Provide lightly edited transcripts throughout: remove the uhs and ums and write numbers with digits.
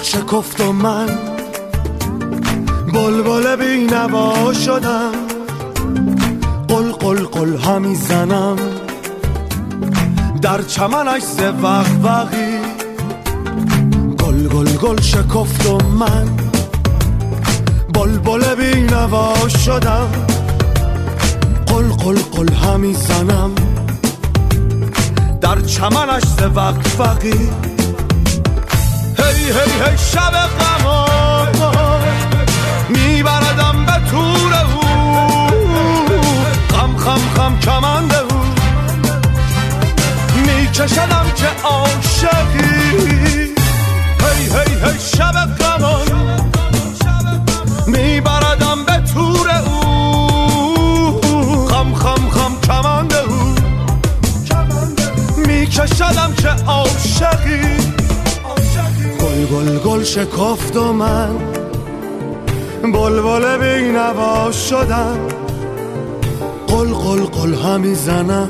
شکفت و من بلبل بی‌نوا شدم، قل قل قل همی زنم در چمنش ز وقوقی. گل گل گل شکفت و من بلبل بی‌نوا شدم، قل قل قل همی زنم در چمنش ز وقوقی. هی هی هی شب غمان میبردم به تور او، خم خم خم کمند او میکشدم که عاشقی. هی هی هی شب غمان میبردم به تور او، خم خم خم کمند او میکشدم که عاشقی. گل گل گل شکفت و من بلبل بی‌نوا شدم، قل قل قل همی زنم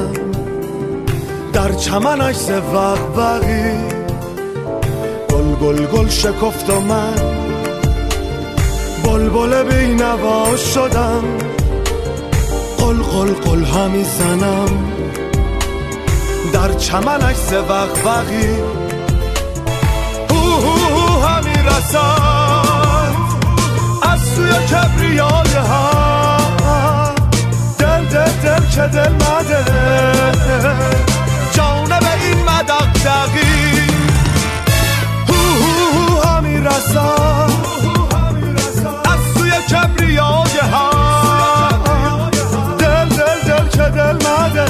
در چمنش ز وقوقی. گل گل گل شکفت و من بلبل بی‌نوا شدم، قل قل قل همی زنم در چمنش ز وقوقی. همی رسد از سوی کبریای هم، دل دل دل که دل مده جانب این مدقدقی. همی رسد از سوی کبریای هم، دل دل دل که دل مده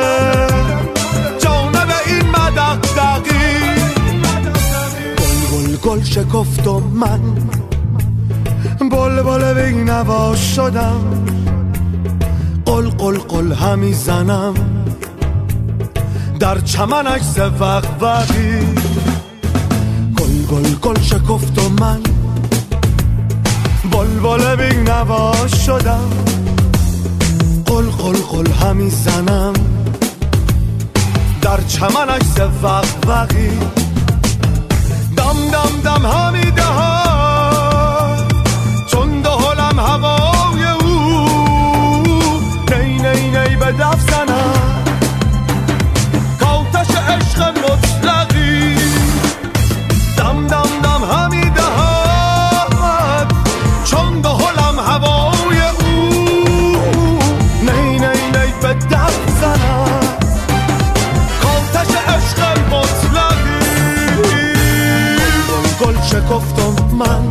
جانب این مدقدقی. گل شکفت و من بلبل بی‌نوا شدم، قل قل قل همی زنم در چمنش ز وقوقی. گل گل گل شکفت و من بلبل بی‌نوا شدم، قل قل قل همی زنم در چمنش ز وقوقی. دم دم دم همی دهد چون دهلم هوای او، نی نی نی به دف زند کاتش عشق مطلقی. دم دم دم همی دهد چون دهلم هوای او، نی نی نی به دف زند کاتش عشق مطلقی. گل شکفتم من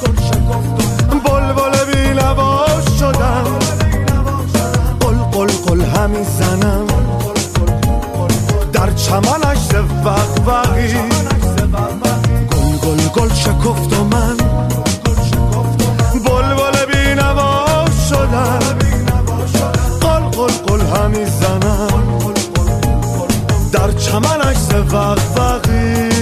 بلبل بی‌نوا شدم، قل قل قل همی زنم در چمنش ز وقوقی. گل گل گل شکفتم من بلبل بی‌نوا شدم، قل قل قل همی زنم در چمنش ز وقوقی.